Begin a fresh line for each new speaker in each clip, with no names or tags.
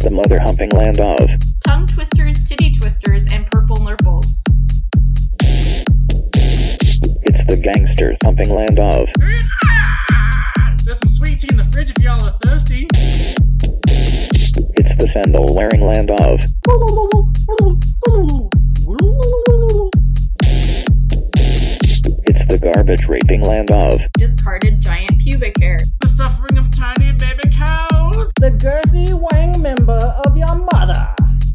the mother-humping land of.
Tongue twisters, titty twisters, and purple nurples.
It's the gangster thumping land of.
There's some sweet tea in the fridge if y'all are thirsty.
It's the sandal-wearing land of. It's the garbage-raping land of.
Discarded giant pubic hair.
The suffering of tiny baby cows.
The girthy wang member of your mother.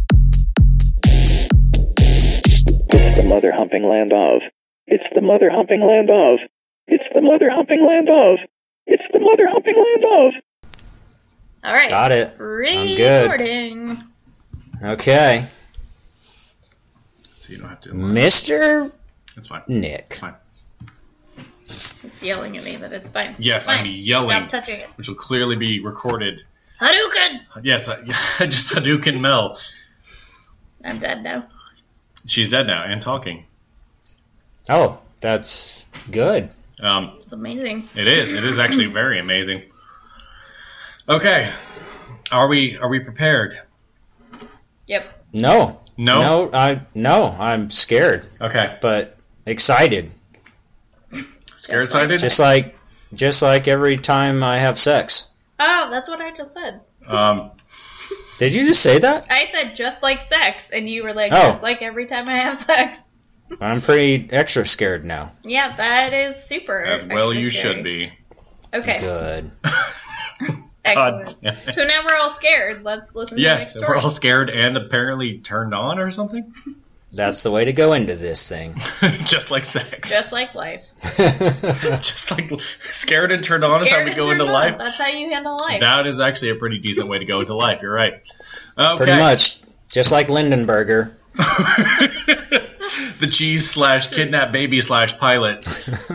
It's the mother-humping land of. It's the mother-humping land of. It's the mother-humping land of. It's the mother-humping land of.
All right.
Got it. I'm good.
Recording.
Okay.
So you don't have to.
Mr.
It's fine.
Nick.
It's fine.
It's yelling at me that it's fine.
Yes,
Fine.
I'm yelling.
Stop touching it.
Which will clearly be recorded.
Hadouken!
Yes, I just Hadouken Mel.
I'm dead now.
She's dead now and talking.
Oh, that's good.
It's amazing.
It is. It is actually very amazing. Okay, are we prepared?
Yep.
No.
No?
I'm scared,
Okay.
but excited.
Scared excited?
Just like every time I have sex.
Oh, that's what I just said.
Did you just say that?
I said just like sex, and you were like,
Oh.
just like every time I have sex.
I'm pretty extra scared now.
Yeah, that is super.
As well
extra
you
scary.
should be.
Okay,
Good.
excellent.
God damn it.
So now we're all scared. Let's listen to
Yes,
the next
we're
story.
all scared and apparently turned on or something.
That's the way to go into this thing.
Just like sex.
Just like life.
Just like scared and turned on is how
Scared
we
and
go into
turned on.
life.
That's how you handle life.
That is actually a pretty decent way to go into life. You're right. Okay.
Pretty much. Just like Lindenberger.
The cheese / kidnap baby / pilot.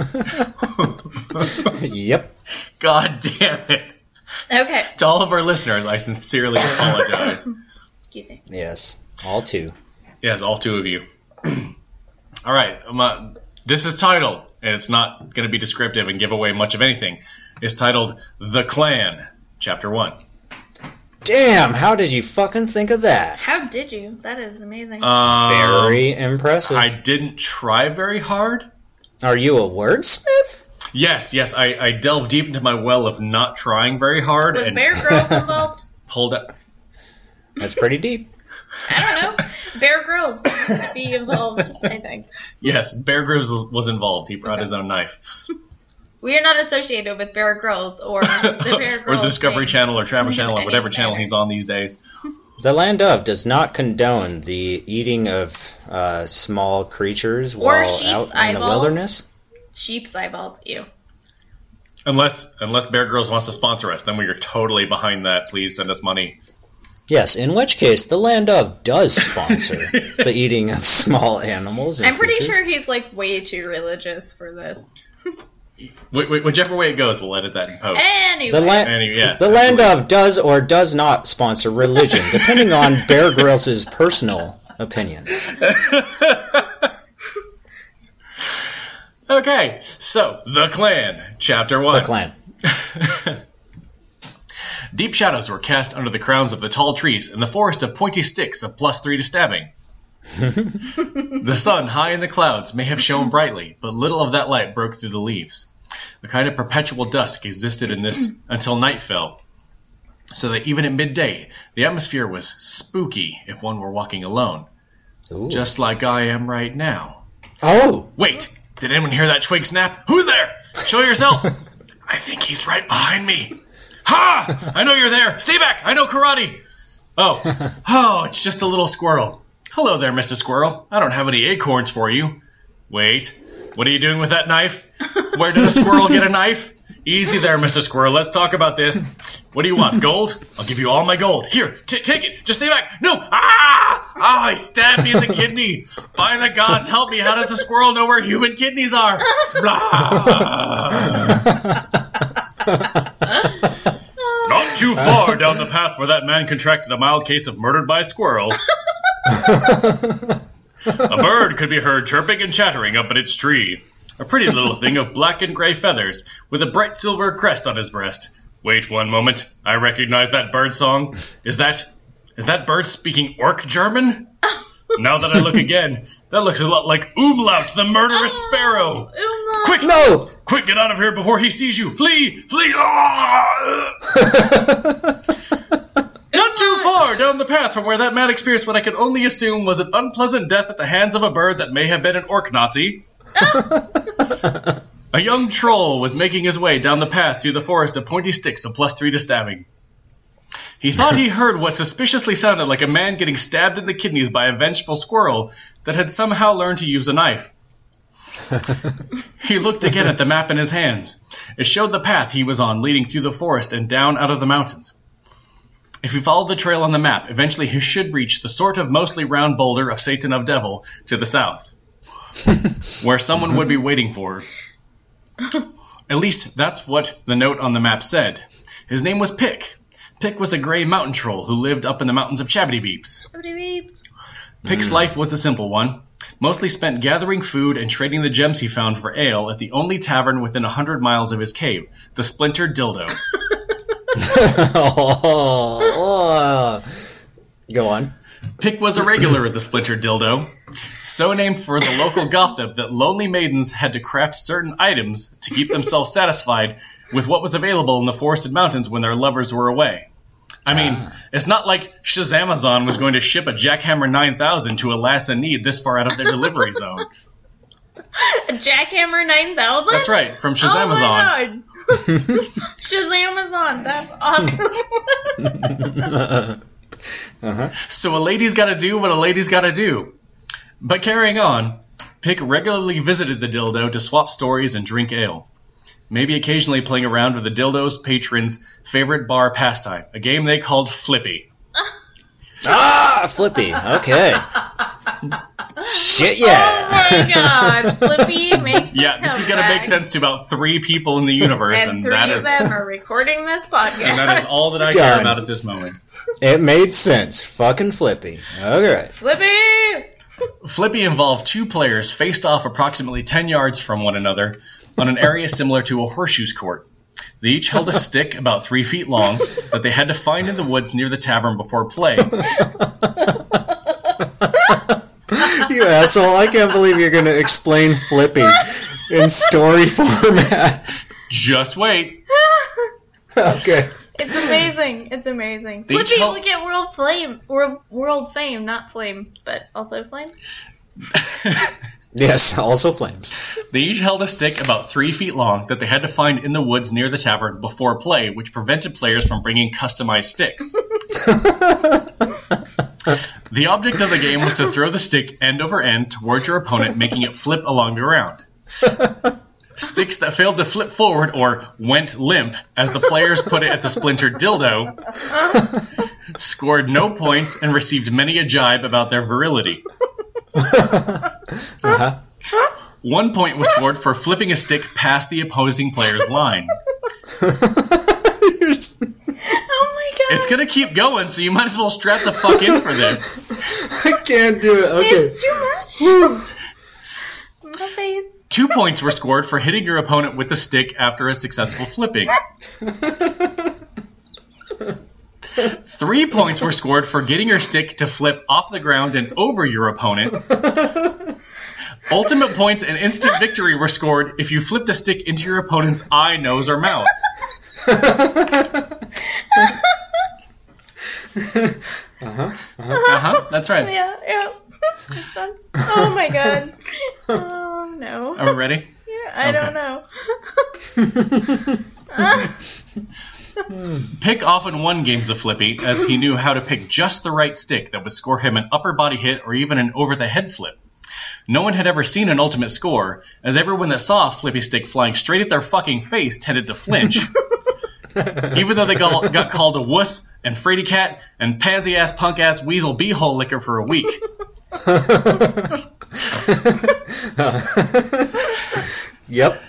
Yep.
God damn it.
Okay.
To all of our listeners, I sincerely apologize.
Excuse me.
Yes. All two.
Yes, all two of you. All right. This is titled, and it's not going to be descriptive and give away much of anything. It's titled The Clan, Chapter 1.
Damn, how did you fucking think of that?
How did you? That is amazing.
Very impressive.
I didn't try very hard.
Are you a wordsmith?
Yes, I delved deep into my well of not trying very hard
Was
and
Bear Grylls involved?
pulled up.
That's pretty deep.
I don't know. Bear Grylls needs to be involved, I think.
Yes, Bear Grylls was involved. He brought his own knife.
We are not associated with Bear Grylls or the Bear
Or
Grylls
the Discovery
thing.
Channel or Travel Channel or
Any
whatever channel
manner.
he's on these days.
The Land of does not condone the eating of small creatures
Or
while
sheep's
out in the
eyeballs.
wilderness.
Sheep's eyeballs, ew.
Unless Bear Grylls wants to sponsor us, then we are totally behind that. Please send us money.
Yes, in which case the Land of does sponsor the eating of small animals. And
I'm pretty
creatures.
sure he's like way too religious for this.
Whichever way it goes, we'll edit that in post.
Anyway.
Yes,
the Land
absolutely.
of does or does not sponsor religion, depending on Bear Grylls' personal opinions.
Okay, so The Clan, Chapter 1.
The clan.
Deep shadows were cast under the crowns of the tall trees in the forest of pointy sticks of +3 to stabbing. The sun, high in the clouds, may have shone brightly, but little of that light broke through the leaves. A kind of perpetual dusk existed in this until night fell, so that even at midday, the atmosphere was spooky if one were walking alone,
Ooh.
just like I am right now.
Oh!
Wait, did anyone hear that twig snap? Who's there? Show yourself! I think he's right behind me. Ha! I know you're there. Stay back. I know karate. Oh, it's just a little squirrel. Hello there, Mr. Squirrel. I don't have any acorns for you. Wait, what are you doing with that knife? Where did a squirrel get a knife? Easy there, Mr. Squirrel. Let's talk about this. What do you want? Gold? I'll give you all my gold. Here, take it. Just stay back. No. He stabbed me in the kidney. By the gods, help me. How does the squirrel know where human kidneys are? Not too far down the path where that man contracted a mild case of murdered by a squirrel. A bird could be heard chirping and chattering up in its tree. A pretty little thing of black and gray feathers, with a bright silver crest on his breast. Wait one moment. I recognize that bird song. Is that Is that bird speaking Orc German? Now that I look again, that looks a lot like Umlaut, the murderous sparrow.
Umlaut.
Quick!
No!
Quick, get out of here before he sees you! Flee! Flee! Ah! Not too far down the path from where that man experienced what I can only assume was an unpleasant death at the hands of a bird that may have been an orc Nazi. A young troll was making his way down the path through the forest of pointy sticks of +3 to stabbing. He thought he heard what suspiciously sounded like a man getting stabbed in the kidneys by a vengeful squirrel that had somehow learned to use a knife. He looked again at the map in his hands. It showed the path he was on leading through the forest and down out of the mountains. If he followed the trail on the map, eventually he should reach the sort of mostly round boulder of Satan of Devil to the south, where someone would be waiting for. At least that's what the note on the map said. His name was Pick. Pick was a grey mountain troll who lived up in the mountains of Chabbity Beeps. Pick's life was a simple one, mostly spent gathering food and trading the gems he found for ale at the only tavern within 100 miles of his cave, the Splintered Dildo.
Go on.
Pick was a regular at the Splintered Dildo, so named for the local gossip that lonely maidens had to craft certain items to keep themselves satisfied with what was available in the forested mountains when their lovers were away. I mean, it's not like Shazamazon was going to ship a Jackhammer 9000 to a lass in need this far out of their delivery zone.
A Jackhammer 9000?
That's right, from Shazamazon.
Oh my god. Shazamazon, that's awesome.
So a lady's gotta do what a lady's gotta do. But carrying on, Pick regularly visited the Dildo to swap stories and drink ale. Maybe occasionally playing around with the Dildo's patrons' favorite bar pastime, a game they called Flippy.
Flippy. Okay. Shit, yeah.
Oh my god, Flippy makes
Yeah, this is gonna make sense to about 3 people in the universe,
and
and
3
that
of
is
them are recording this podcast.
and that is all that I care
Done.
about at this moment.
It made sense. Fucking Flippy. Alright.
Flippy!
Flippy involved 2 players faced off approximately 10 yards from one another on an area similar to a horseshoes court. They each held a stick about 3 feet long that they had to find in the woods near the tavern before play.
You asshole. I can't believe you're going to explain Flippy in story format.
Just wait.
Okay.
It's amazing. It's amazing.
They
Flippy
tell-
will get world fame, not flame, but also flame.
Yes, also flames.
They each held a stick about 3 feet long that they had to find in the woods near the tavern before play, which prevented players from bringing customized sticks. The object of the game was to throw the stick end over end towards your opponent, making it flip along the ground. Sticks that failed to flip forward, or went limp, as the players put it at the Splintered Dildo, scored no points and received many a jibe about their virility. 1 point was scored for flipping a stick past the opposing player's line.
Oh my god.
It's gonna keep going, so you might as well strap the fuck in for this.
I can't do it. Okay.
It's too much. My face.
2 points were scored for hitting your opponent with the stick after a successful flipping. 3 points were scored for getting your stick to flip off the ground and over your opponent. Ultimate points and instant victory were scored if you flipped a stick into your opponent's eye, nose, or mouth. That's right.
Yeah. It's done. Oh my god. Oh no.
Are we ready?
Yeah, I don't know.
Pick often won games of Flippy, as he knew how to pick just the right stick that would score him an upper body hit or even an over-the-head flip. No one had ever seen an ultimate score, as everyone that saw a Flippy stick flying straight at their fucking face tended to flinch. Even though they got called a wuss and fraidy cat and pansy-ass punk-ass weasel beehole licker for a week.
Yep.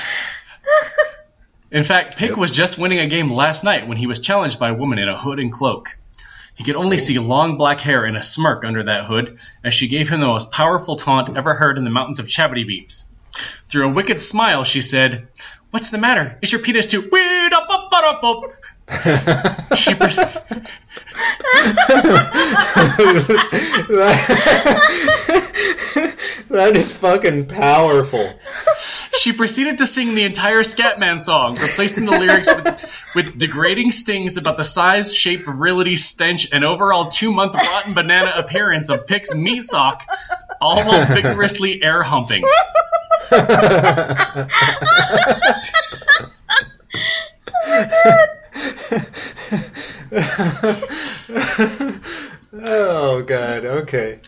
In fact, Pick was just winning a game last night when he was challenged by a woman in a hood and cloak. He could only see long black hair and a smirk under that hood, as she gave him the most powerful taunt ever heard in the mountains of Chabbity Beeps. Through a wicked smile, she said, "What's the matter? Is your penis too weird up up up up up?"
That is fucking powerful.
She proceeded to sing the entire Scatman song, replacing the lyrics with degrading stings about the size, shape, virility, stench, and overall 2-month rotten banana appearance of Pick's meat sock, all while vigorously air humping.
Oh, God, okay.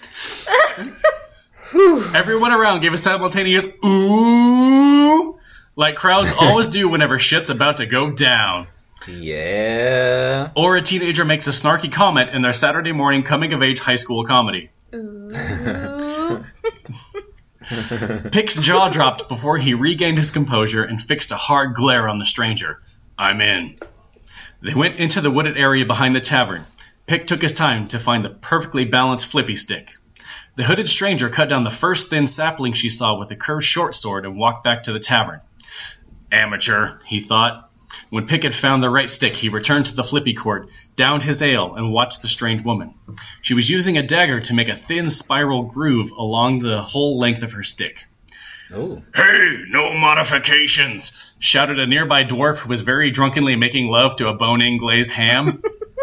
Everyone around gave a simultaneous ooh, like crowds always do whenever shit's about to go down.
Yeah.
Or a teenager makes a snarky comment in their Saturday morning coming-of-age high school comedy.
Ooh.
Pick's jaw dropped before he regained his composure and fixed a hard glare on the stranger. I'm in. They went into the wooded area behind the tavern. Pick took his time to find the perfectly balanced flippy stick. The hooded stranger cut down the first thin sapling she saw with a curved short sword and walked back to the tavern. Amateur, he thought. When Pick had found the right stick, he returned to the flippy court, downed his ale, and watched the strange woman. She was using a dagger to make a thin spiral groove along the whole length of her stick.
Oh.
Hey, no modifications! Shouted a nearby dwarf who was very drunkenly making love to a bone-in glazed ham.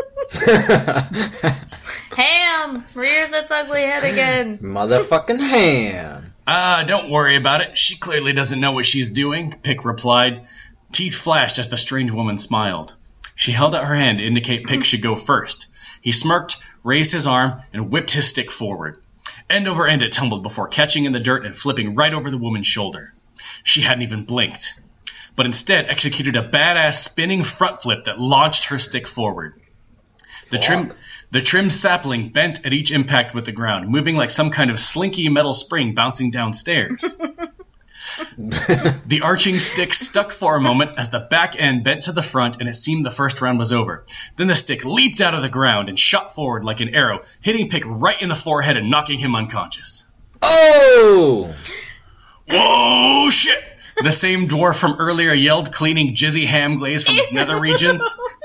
Ham! Rears its ugly head again.
Motherfucking ham.
Don't worry about it. She clearly doesn't know what she's doing, Pick replied. Teeth flashed as the strange woman smiled. She held out her hand to indicate Pick should go first. He smirked, raised his arm, and whipped his stick forward. End over end it tumbled before catching in the dirt and flipping right over the woman's shoulder. She hadn't even blinked, but instead executed a badass spinning front flip that launched her stick forward. The trim sapling bent at each impact with the ground, moving like some kind of slinky metal spring bouncing downstairs. The arching stick stuck for a moment as the back end bent to the front and it seemed the first round was over. Then the stick leaped out of the ground and shot forward like an arrow, hitting Pick right in the forehead and knocking him unconscious.
Oh!
Whoa, shit! The same dwarf from earlier yelled, cleaning jizzy ham glaze from his nether regions.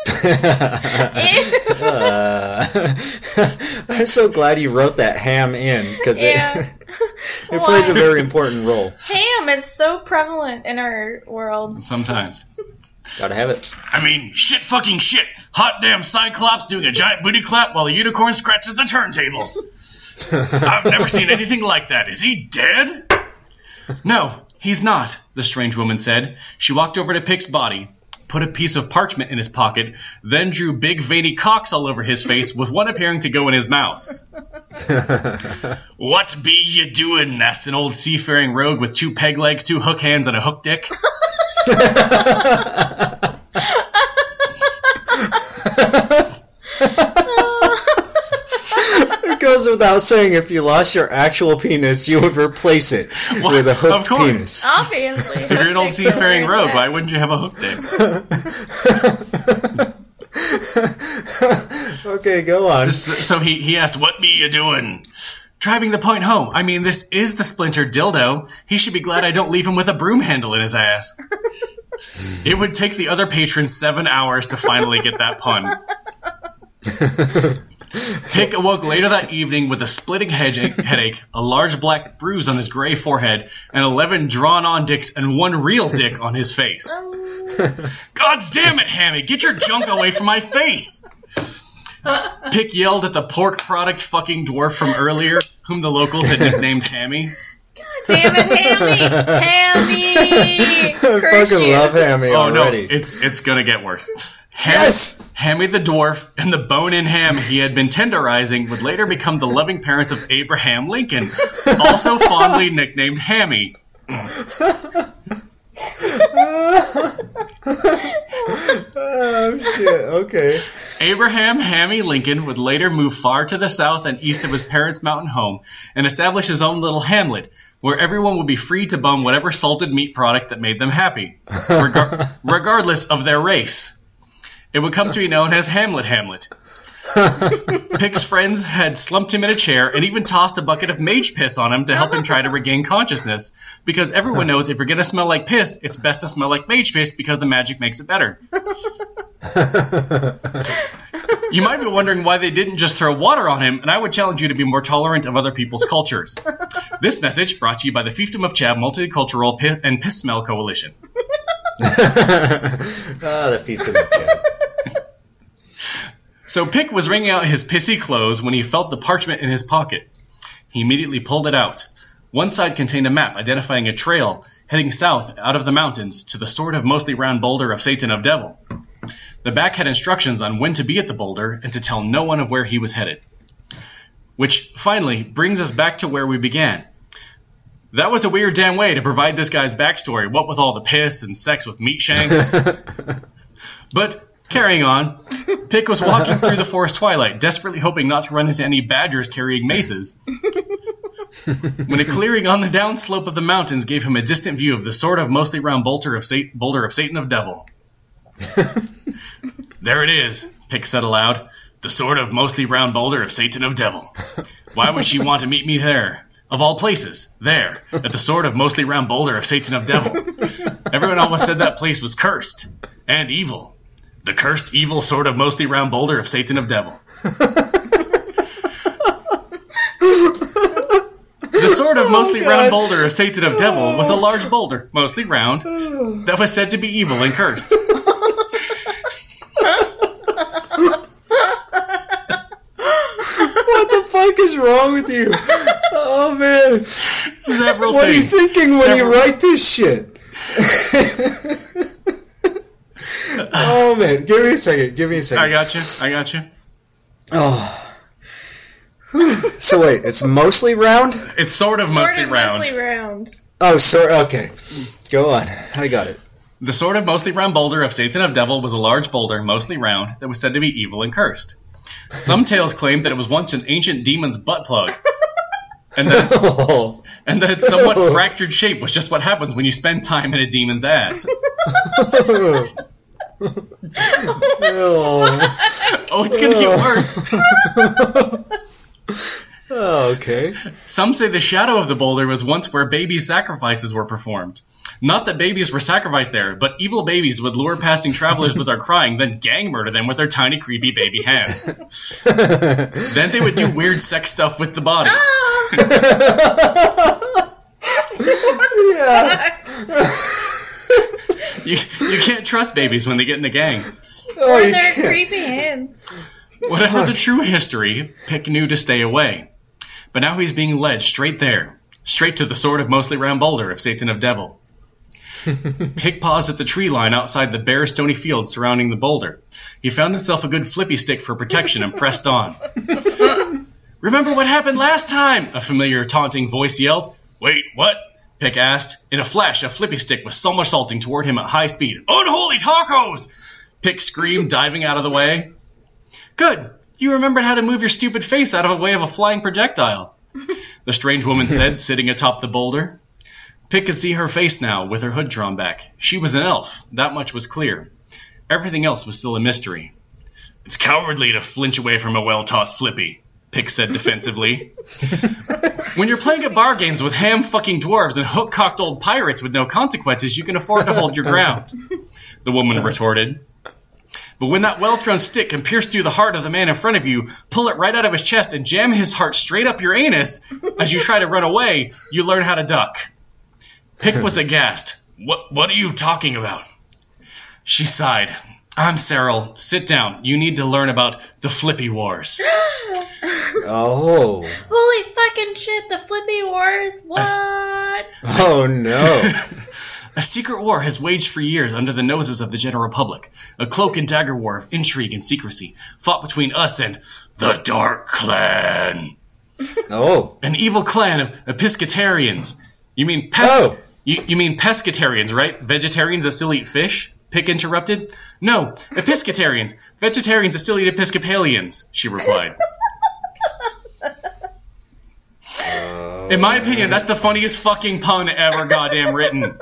I'm so glad you wrote that ham in, because
Yeah.
it plays a very important role.
Ham is so prevalent in our world.
Sometimes.
Gotta have it.
I mean, shit fucking shit. Hot damn Cyclops doing a giant booty clap while a unicorn scratches the turntables. I've never seen anything like that. Is he dead? No, he's not, the strange woman said. She walked over to Pick's body, put a piece of parchment in his pocket, then drew big veiny cocks all over his face, with one appearing to go in his mouth. What be you doing? Asked an old seafaring rogue with 2 peg legs, 2 hook hands, and a hook dick.
It goes without saying, if you lost your actual penis, you would replace it with a hooked
of course.
penis.
Obviously.
If you're an old seafaring rogue, why wouldn't you have a hook dick?
Okay, go on.
So he asked, what be you doing? Driving the point home. I mean, this is the splintered dildo. He should be glad I don't leave him with a broom handle in his ass. It would take the other patrons 7 hours to finally get that pun. Pick awoke later that evening with a splitting headache, a large black bruise on his gray forehead, and 11 drawn-on dicks and 1 real dick on his face. God damn it, Hammy! Get your junk away from my face! Pick yelled at the pork product fucking dwarf from earlier, whom the locals had nicknamed Hammy.
Damn it, Hammy! Hammy!
I fucking love Hammy already.
Oh no, it's gonna get worse.
Yes!
Hammy the dwarf and the bone-in ham he had been tenderizing would later become the loving parents of Abraham Lincoln, also fondly nicknamed Hammy.
Oh, shit, okay.
Abraham Hammy Lincoln would later move far to the south and east of his parents' mountain home and establish his own little hamlet, where everyone would be free to bum whatever salted meat product that made them happy, regardless of their race. It would come to be known as Hamlet. Pick's friends had slumped him in a chair and even tossed a bucket of mage piss on him to help him try to regain consciousness, because everyone knows if you're going to smell like piss, it's best to smell like mage piss because the magic makes it better. You might be wondering why they didn't just throw water on him, and I would challenge you to be more tolerant of other people's cultures. This message brought to you by the Fiefdom of Chab Multicultural and Piss Smell Coalition.
The Fiefdom of Chab.
So Pick was wringing out his pissy clothes when he felt the parchment in his pocket. He immediately pulled it out. One side contained a map identifying a trail heading south out of the mountains to the sort of mostly round boulder of Satan of Devil. The back had instructions on when to be at the boulder and to tell no one of where he was headed. Which, finally, brings us back to where we began. That was a weird damn way to provide this guy's backstory, what with all the piss and sex with meat shanks. But, carrying on, Pick was walking through the forest twilight, desperately hoping not to run into any badgers carrying maces, when a clearing on the downslope of the mountains gave him a distant view of the sort of mostly round boulder of Satan of Devil. There it is, Pick said aloud. The sort of mostly round boulder of Satan of Devil. Why would she want to meet me there? Of all places, there, at the sort of mostly round boulder of Satan of Devil. Everyone always said that place was cursed and evil. The cursed, evil, sort of mostly round boulder of Satan of Devil. The sort of mostly round boulder of Satan of Devil was a large boulder, mostly round, that was said to be evil and cursed.
What the fuck is wrong with you? Oh, man.
Several
What are you
things.
thinking when you write this shit? Oh, man. Give me a second.
I got you.
Oh. So wait, it's mostly round?
It's sort of mostly round.
Mostly round.
Oh, okay. Go on. I got it.
The sort of mostly round boulder of Satan of Devil was a large boulder, mostly round, that was said to be evil and cursed. Some tales claimed that it was once an ancient demon's butt plug, and that its somewhat fractured shape was just what happens when you spend time in a demon's ass. Oh, it's gonna get worse.
Oh, okay.
Some say the shadow of the boulder was once where baby sacrifices were performed. Not that babies were sacrificed there, but evil babies would lure passing travelers with their crying, then gang murder them with their tiny, creepy baby hands. Then they would do weird sex stuff with the bodies.
Yeah.
You can't trust babies when they get in the gang.
Oh,
Or
you
their
can't.
creepy hands.
Whatever the true history, Pick knew to stay away. But now he's being led straight there. Straight to the sort of mostly round boulder of Satan of Devil. Pick paused at the tree line outside the bare stony field surrounding the boulder. He found himself a good flippy stick for protection and pressed on. Remember what happened last time? A familiar taunting voice yelled. Wait, what? Pick asked. In a flash, a flippy stick was somersaulting toward him at high speed. Unholy tacos! Pick screamed, diving out of the way. Good. You remembered how to move your stupid face out of the way of a flying projectile. The strange woman said, sitting atop the boulder. Pick could see her face now, with her hood drawn back. She was an elf. That much was clear. Everything else was still a mystery. It's cowardly to flinch away from a well-tossed flippy, Pick said defensively. When you're playing at bar games with ham-fucking dwarves and hook-cocked old pirates with no consequences, you can afford to hold your ground, the woman retorted. But when that well-thrown stick can pierce through the heart of the man in front of you, pull it right out of his chest, and jam his heart straight up your anus, as you try to run away, you learn how to duck. Pick was aghast. What are you talking about? She sighed. I'm Cyril. Sit down. You need to learn about the Flippy Wars.
Oh.
Holy fucking shit, the Flippy Wars? What?
Oh, no.
A secret war has waged for years under the noses of the General Republic. A cloak and dagger war of intrigue and secrecy, fought between us and the Dark Clan.
Oh.
An evil clan of Episcotarians. You mean You mean pescatarians, right? Vegetarians that still eat fish? Pick interrupted. No, Episcotarians. Vegetarians that still eat Episcopalians, she replied. In my opinion, that's the funniest fucking pun ever goddamn written.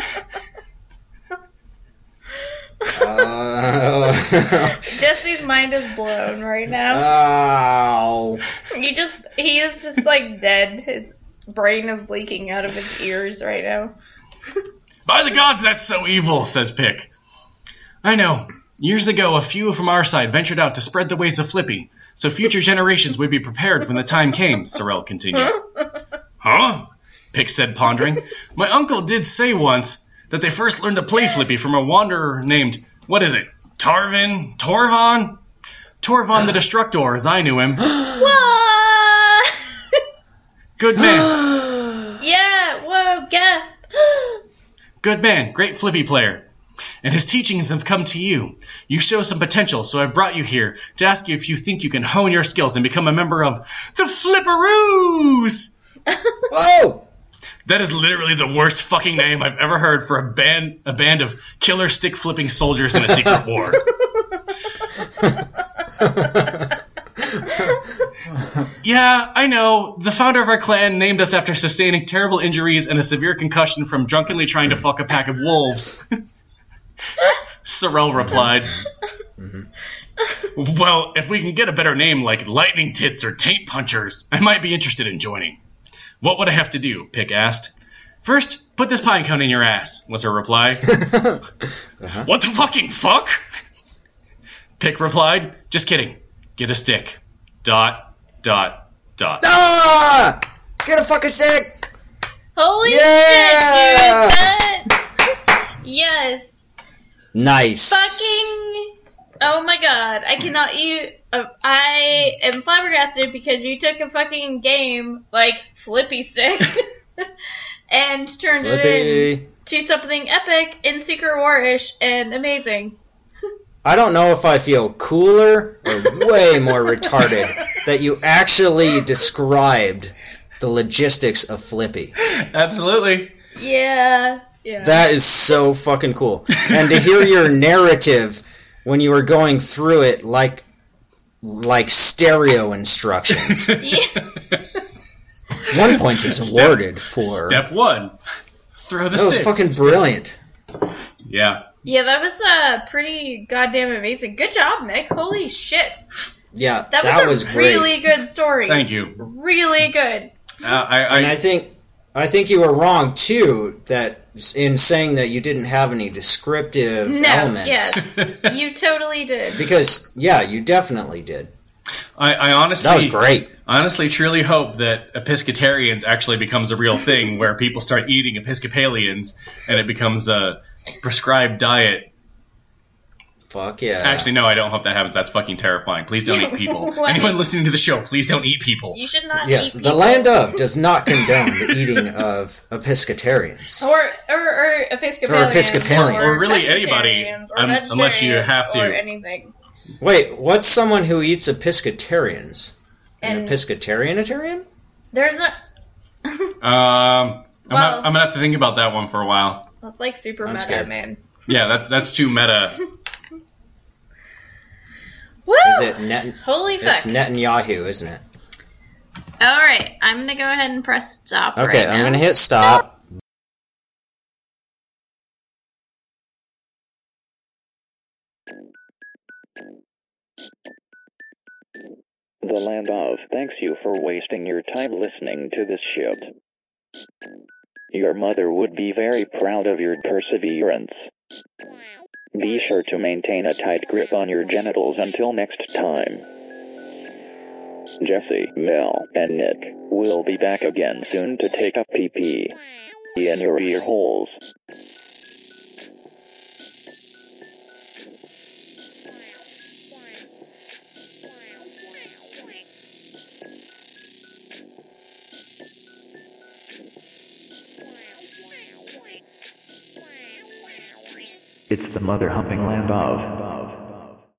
Jesse's mind is blown right now.
Ow.
He is just like dead. His brain is leaking out of his ears right now.
By the gods, that's so evil, says Pick. I know. Years ago, a few from our side ventured out to spread the ways of Flippy, so future generations would be prepared when the time came, Sorrel continued. Huh? Pick said, pondering. My uncle did say once that they first learned to play Flippy from a wanderer named, what is it, Torvon the Destructor, as I knew him.
What?
Good man.
Yeah, whoa, gasp.
Good man, great Flippy player. And his teachings have come to you. You show some potential, so I've brought you here to ask you if you think you can hone your skills and become a member of the Flipperoos!
Whoa!
That is literally the worst fucking name I've ever heard for a band of killer stick-flipping soldiers in a secret war. Yeah, I know. The founder of our clan named us after sustaining terrible injuries and a severe concussion from drunkenly trying to fuck a pack of wolves. Sorrel replied. Well, if we can get a better name like Lightning Tits or Taint Punchers, I might be interested in joining. What would I have to do? Pick asked. First, put this pine cone in your ass, was her reply. What the fucking fuck? Pick replied. Just kidding. Get a stick. ...
Ah! Get a fucking stick!
Holy
Yeah!
shit, dude! Yes.
Nice.
Fucking. Oh my god. I cannot. I am flabbergasted because you took a fucking game like Flippy Stick and turned it
Flippy.
into something epic and Secret War-ish and amazing.
I don't know if I feel cooler or way more retarded that you actually described the logistics of Flippy.
Absolutely.
Yeah. Yeah.
That is so fucking cool. And to hear your narrative when you were going through it like stereo instructions.
Yeah.
1 point is awarded for...
Step 1. Throw the
That was
stick.
fucking brilliant.
Yeah.
Yeah, that was pretty goddamn amazing. Good job, Nick. Holy shit.
Yeah,
That was a
great.
really good story.
Thank you.
Really good.
And I think you were wrong too that in saying that you didn't have any descriptive elements.
Yes. You totally did.
Because you definitely did.
I honestly,
That was great.
honestly truly hope that Episcotarians actually becomes a real thing where people start eating Episcopalians and it becomes a prescribed diet.
Fuck yeah.
Actually, no, I don't hope that happens. That's fucking terrifying. Please don't eat people.
What?
Anyone listening to the show, please don't eat people.
You should not
Yes,
eat
the
people.
land of does not condone the eating of Episcotarians.
Or Episcopalians.
Or Episcopalians.
Or really anybody,
Pescatarians, or
unless you have to.
Or anything.
Wait, what's someone who eats Episcotarians? An
And
Episcotarianitarian?
there's a...
I'm
Well-
gonna have to think about that one for a while.
That's like super
I'm
meta,
scared.
man.
Yeah, that's too meta.
Woo!
Is it
Holy fuck.
It's Netanyahu, isn't it?
Alright, I'm gonna go ahead and press stop
Okay,
right
I'm
now.
gonna hit stop.
The land of thanks you for wasting your time listening to this shit. Your mother would be very proud of your perseverance. Be sure to maintain a tight grip on your genitals until next time. Jesse, Mel, and Nick will be back again soon to take a pee-pee in your ear holes. It's the mother humping land of